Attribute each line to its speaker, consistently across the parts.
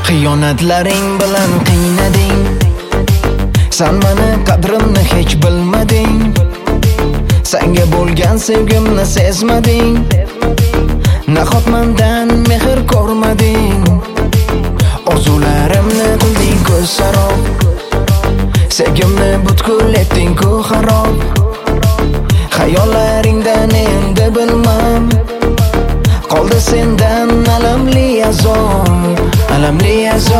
Speaker 1: Xiyonatlaring bilan qiynading, sen meni qadrimni hech bilmading. Senga bo'lgan sevgimni sezmading, nahot mendan mehr ko'rmading. Orzularimni qilding ko'z sarob, sevgimni butkul etding-ku xarob. Xayollaringdan endi bilmam, qoldi sendan alamli azob, alamli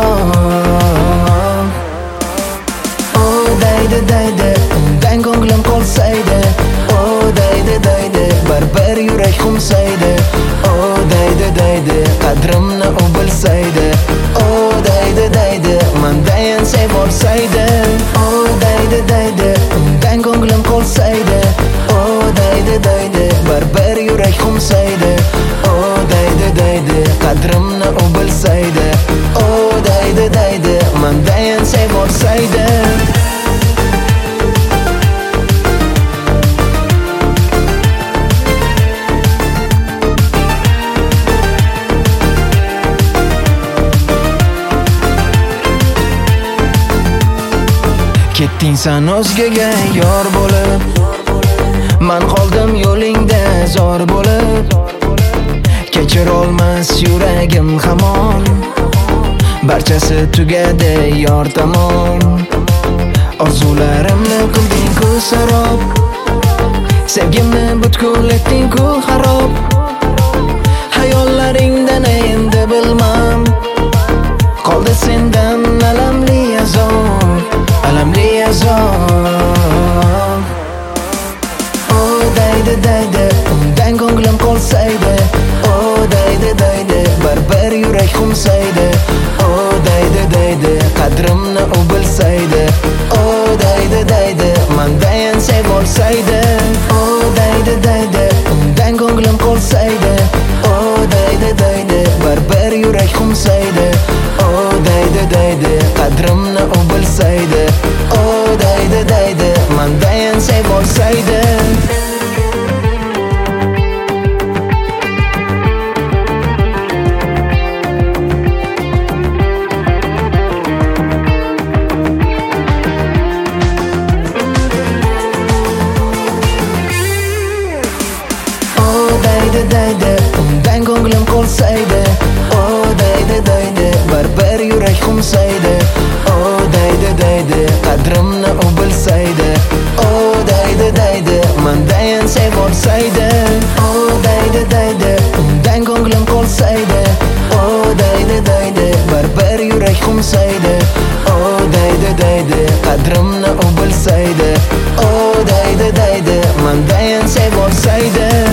Speaker 1: azob. Oh daydi daydi, undan ko'nglim qolsaydi. Oh daydi daydi, baribir yurak xumsaydi. Oh daydi daydi, qadrimni u bilsaydi. Oh daydi daydi, mendan sev olsaydi. Oh daydi daydi, undan ko'nglim qolsaydi. Oh daydi daydi, baribir yurak xumsaydi. Oh daydi daydi, qadrimni u bilsaydi. Oh daydi daydi, mendan sev olsaydi. Ketding sen o'zgaga yor bo'lib, men qoldim yo'lingda zor bo'lib. Kechir olmas yuragim hamon, barchasi tugadi yor tomon. Orzularimni qilding-ku sarob, sevgimni butkul etding-ku xarob. Hayollaringdan endi bilmam, qoldi sendan alamli azob, alamli azob. Oh daydi daydi, undan ko'nglim qolsaydi. Oh daydi daydi, baribir yurak xumsaydi. Oh daydi daydi, qadrimni u bilsaydi. Oh daydi daydi, mendan sev olsaydi. Oh daydi daydi, undan ko'nglim qolsaydi. Oh daydi daydi, baribir yurak xumsaydi. Oh daydi daydi, qadrimni u bilsaydi. Oh daydi daydi, mendan sev olsaydi. Daydi daydi, undan ko'nglim qolsaydi. Oh daydi daydi, baribir yurak xumsaydi. Oh daydi daydi, qadrimni u bilsaydi. Oh daydi daydi, mendan sev olsaydi. Oh daydi daydi, undan ko'nglim qolsaydi. Oh daydi daydi, baribir yurak xumsaydi. Oh daydi daydi, qadrimni u bilsaydi. Oh daydi daydi, mendan sev olsaydi.